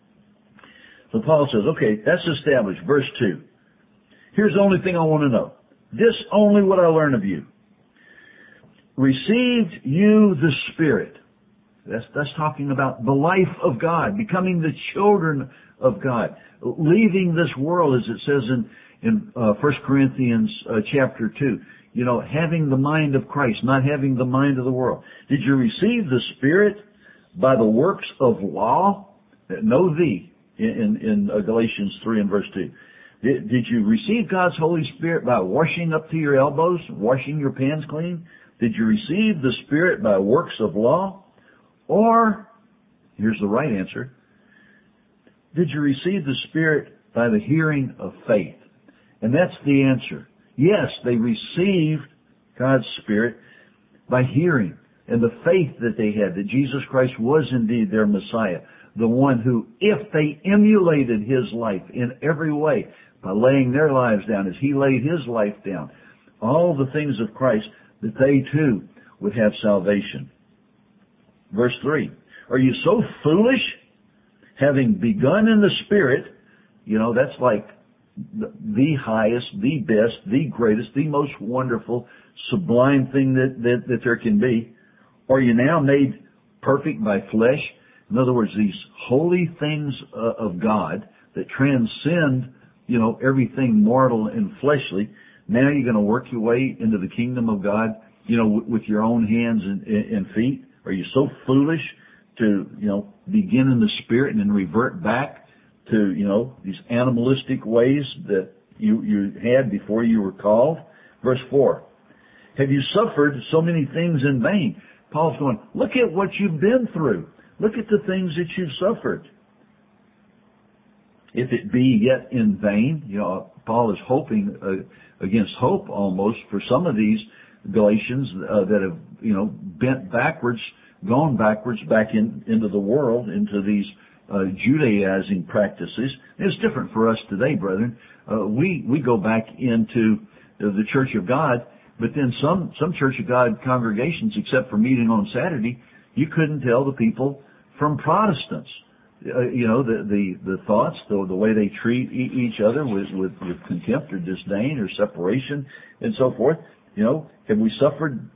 S1: So Paul says, okay, that's established. Verse 2. Here's the only thing I want to know. This only what I learn of you. Received you the Spirit. That's talking about the life of God, becoming the children of God, leaving this world, as it says in 1 Corinthians chapter 2. Having the mind of Christ, not having the mind of the world. Did you receive the Spirit by the works of law? Know thee in Galatians 3 and verse 2. Did you receive God's Holy Spirit by washing up to your elbows, washing your pans clean? Did you receive the Spirit by works of law? Or, here's the right answer, did you receive the Spirit by the hearing of faith? And that's the answer. Yes, they received God's Spirit by hearing, and the faith that they had, that Jesus Christ was indeed their Messiah, the one who, if they emulated His life in every way, by laying their lives down as He laid His life down, all the things of Christ, that they too would have salvation. Verse 3, are you so foolish, having begun in the Spirit? That's like the highest, the best, the greatest, the most wonderful, sublime thing that there can be. Are you now made perfect by flesh? In other words, these holy things of God that transcend, everything mortal and fleshly. Now you're going to work your way into the kingdom of God, with your own hands and feet. Are you so foolish to, begin in the Spirit and then revert back to, these animalistic ways that you had before you were called? Verse 4. Have you suffered so many things in vain? Paul's going, look at what you've been through. Look at the things that you've suffered. If it be yet in vain, Paul is hoping against hope almost for some of these Galatians that have, bent backwards, gone backwards back into the world, into these Judaizing practices. It's different for us today, brethren. We go back into the Church of God, but then some Church of God congregations, except for meeting on Saturday, you couldn't tell the people from Protestants. The thoughts, the way they treat each other with contempt or disdain or separation and so forth. Have we suffered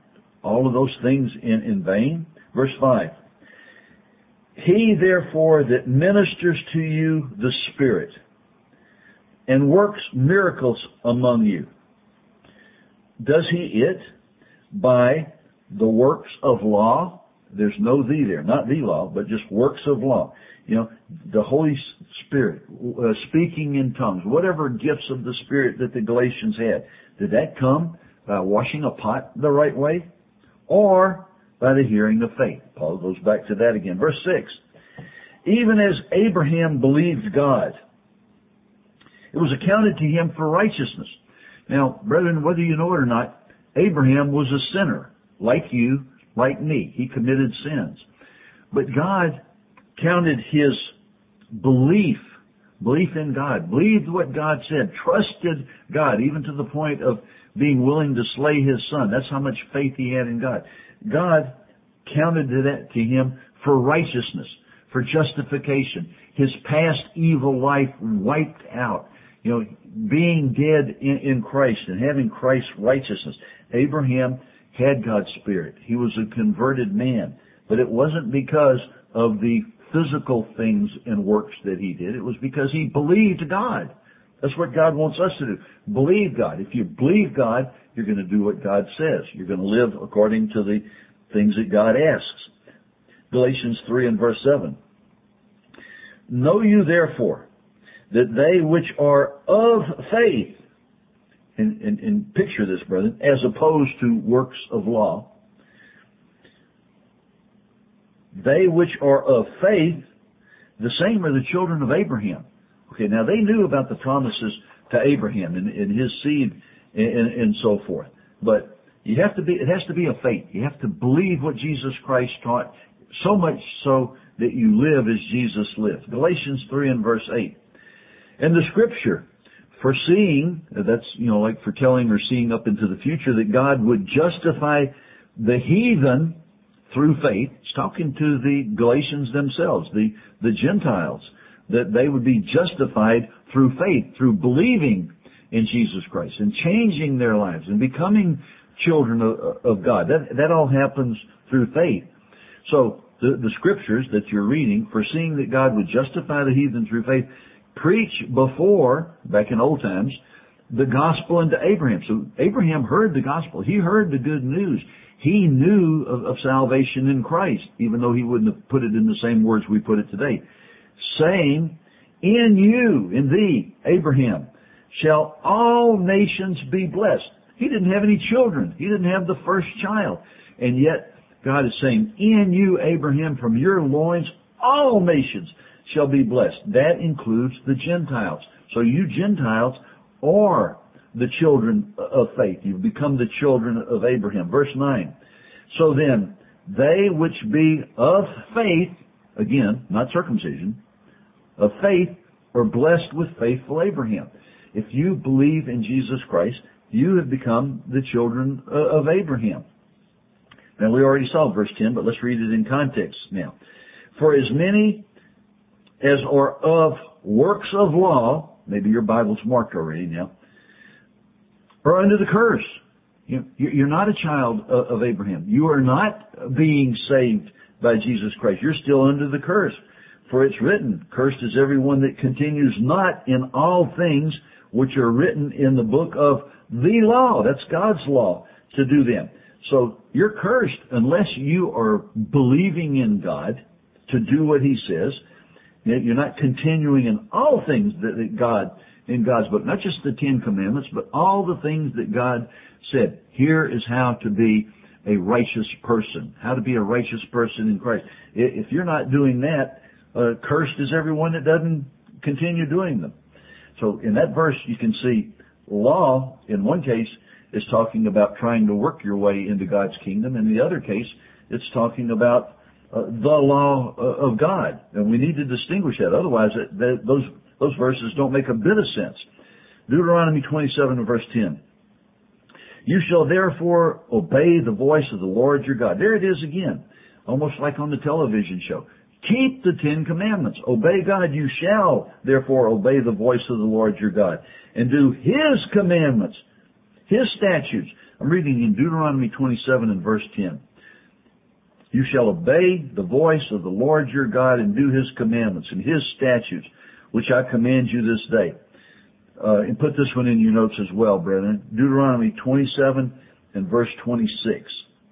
S1: all of those things in vain? Verse 5. He therefore that ministers to you the Spirit and works miracles among you, does he it by the works of law? There's no thee there, not the law, but just works of law. You know, the Holy Spirit, speaking in tongues, whatever gifts of the Spirit that the Galatians had, did that come by washing a pot the right way or by the hearing of faith? Paul goes back to that again. Verse 6, even as Abraham believed God, it was accounted to him for righteousness. Now, brethren, whether you know it or not, Abraham was a sinner, like you, like me. He committed sins. But God counted his belief in God, believed what God said, trusted God, even to the point of being willing to slay his son. That's how much faith he had in God. God counted that to him for righteousness, for justification. His past evil life wiped out. You know, being dead in Christ and having Christ's righteousness. Abraham had God's Spirit. He was a converted man. But it wasn't because of the physical things and works that he did. It was because he believed God. That's what God wants us to do. Believe God. If you believe God, you're going to do what God says. You're going to live according to the things that God asks. Galatians 3 and verse 7. Know you therefore that they which are of faith, and picture this, brethren, as opposed to works of law, they which are of faith, the same are the children of Abraham. Okay, now they knew about the promises to Abraham and his seed and so forth. But it has to be a faith. You have to believe what Jesus Christ taught, so much so that you live as Jesus lived. Galatians 3 and verse 8. And the scripture, foreseeing, that's, like foretelling or seeing up into the future, that God would justify the heathen through faith. It's talking to the Galatians themselves, the Gentiles, that they would be justified through faith, through believing in Jesus Christ and changing their lives and becoming children of God. That all happens through faith. So the scriptures that you're reading, foreseeing that God would justify the heathen through faith, preach before, back in old times, the gospel unto Abraham. So Abraham heard the gospel. He heard the good news. He knew of salvation in Christ, even though he wouldn't have put it in the same words we put it today. Saying, in you, in thee, Abraham, shall all nations be blessed. He didn't have any children. He didn't have the first child. And yet, God is saying, in you, Abraham, from your loins, all nations shall be blessed. That includes the Gentiles. So you Gentiles are the children of faith. You've become the children of Abraham. Verse 9. So then, they which be of faith, again, not circumcision, of faith, are blessed with faithful Abraham. If you believe in Jesus Christ, you have become the children of Abraham. Now, we already saw verse 10, but let's read it in context now. For as many as are of works of law, maybe your Bible's marked already now, are under the curse. You're not a child of Abraham. You are not being saved by Jesus Christ. You're still under the curse. For it's written, cursed is everyone that continues not in all things which are written in the book of the law. That's God's law to do them. So you're cursed unless you are believing in God to do what He says. You're not continuing in all things that God, in God's book, not just the Ten Commandments, but all the things that God said. Here is how to be a righteous person, how to be a righteous person in Christ. If you're not doing that, cursed is everyone that doesn't continue doing them. So in that verse, you can see law, in one case, is talking about trying to work your way into God's kingdom. In the other case, it's talking about the law of God. And we need to distinguish that. Otherwise, those verses don't make a bit of sense. Deuteronomy 27 and verse 10. You shall therefore obey the voice of the Lord your God. There it is again, almost like on the television show. Keep the Ten Commandments. Obey God. You shall therefore obey the voice of the Lord your God and do His commandments. His statutes. I'm reading in Deuteronomy 27 and verse 10. You shall obey the voice of the Lord your God and do His commandments and His statutes, which I command you this day. And put this one in your notes as well, brethren. Deuteronomy 27 and verse 26.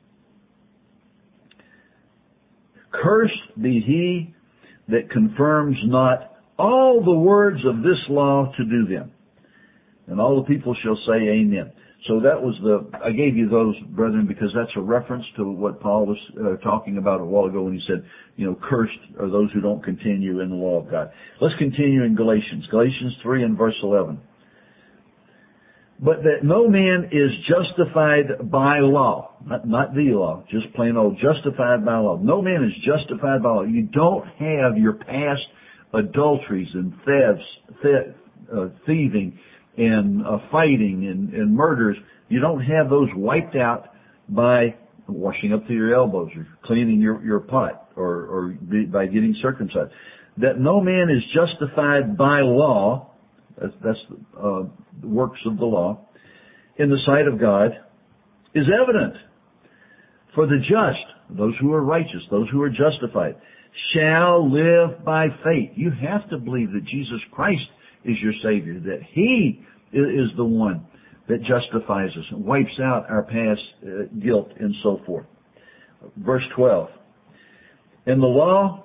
S1: Cursed be he that confirms not all the words of this law to do them. And all the people shall say amen. So that was I gave you those, brethren, because that's a reference to what Paul was talking about a while ago when he said, cursed are those who don't continue in the law of God. Let's continue in Galatians. Galatians 3 and verse 11. But that no man is justified by law, not the law, just plain old justified by law. No man is justified by law. You don't have your past adulteries and thieving and fighting and murders. You don't have those wiped out by washing up to your elbows or cleaning your pot or by getting circumcised. That no man is justified by law, that's the works of the law, in the sight of God, is evident. For the just, those who are righteous, those who are justified, shall live by faith. You have to believe that Jesus Christ is your Savior, that He is the one that justifies us and wipes out our past guilt and so forth. Verse 12. And the law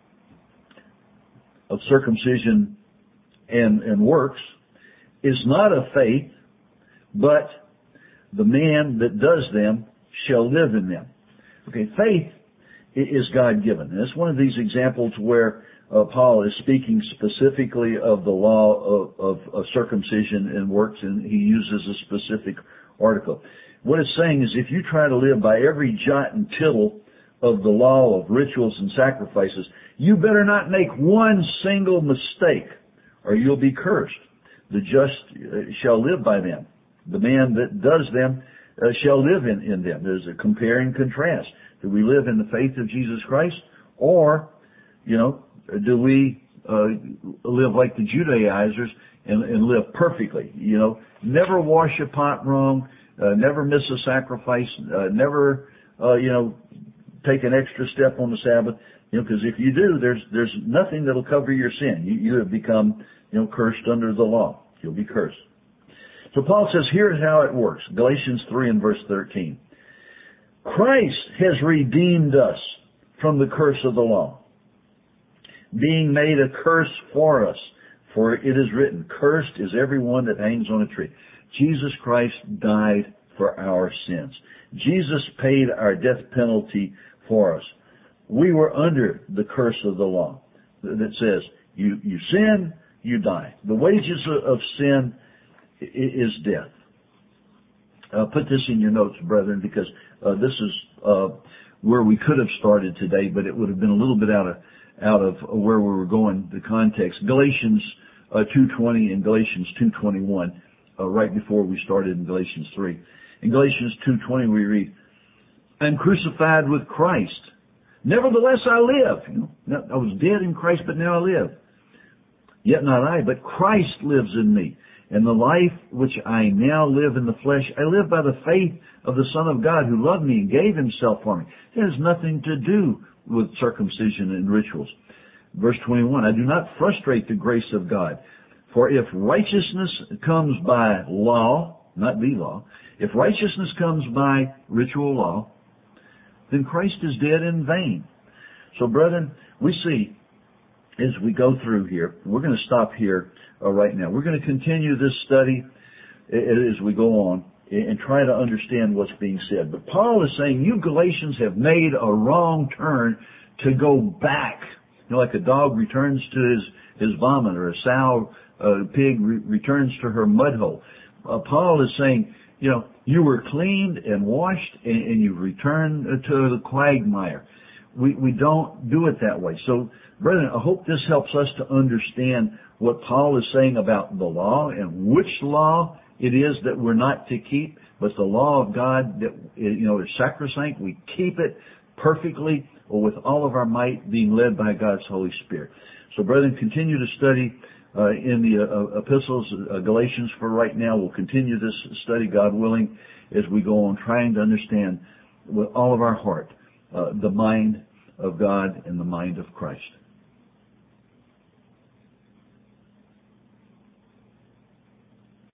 S1: of circumcision and works is not of faith, but the man that does them shall live in them. Okay, faith is God-given. And it's one of these examples where Paul is speaking specifically of the law of circumcision and works, and he uses a specific article. What it's saying is if you try to live by every jot and tittle of the law of rituals and sacrifices, you better not make one single mistake, or you'll be cursed. The just shall live by them. The man that does them shall live in them. There's a compare and contrast. Do we live in the faith of Jesus Christ, or, do we live like the Judaizers and live perfectly? Never wash a pot wrong, never miss a sacrifice, never, take an extra step on the Sabbath. Because if you do, there's nothing that'll cover your sin. You have become, cursed under the law. You'll be cursed. So Paul says, here's how it works. Galatians 3 and verse 13. Christ has redeemed us from the curse of the law, being made a curse for us. For it is written, cursed is everyone that hangs on a tree. Jesus Christ died for our sins. Jesus paid our death penalty for us. We were under the curse of the law that says, you sin, you die. The wages of sin is death. Put this in your notes, brethren, because this is where we could have started today, but it would have been a little bit out of where we were going, the context. Galatians 2:20 and Galatians 2:21, right before we started in Galatians 3. In Galatians 2:20 we read, I'm crucified with Christ. Nevertheless I live. I was dead in Christ, but now I live. Yet not I, but Christ lives in me. And the life which I now live in the flesh, I live by the faith of the Son of God who loved me and gave Himself for me. It has nothing to do with circumcision and rituals. Verse 21, I do not frustrate the grace of God. For if righteousness comes by law, not the law, if righteousness comes by ritual law, then Christ is dead in vain. So brethren, we see as we go through here, we're going to stop here right now. We're going to continue this study as we go on and try to understand what's being said. But Paul is saying, you Galatians have made a wrong turn to go back. Like a dog returns to his vomit, or a pig returns to her mud hole. Paul is saying, you were cleaned and washed and you've returned to the quagmire. We don't do it that way. So, brethren, I hope this helps us to understand what Paul is saying about the law and which law it is that we're not to keep, but the law of God that, is sacrosanct. We keep it perfectly or with all of our might, being led by God's Holy Spirit. So, brethren, continue to study in the epistles, Galatians for right now. We'll continue this study, God willing, as we go on trying to understand with all of our heart the mind of God and the mind of Christ.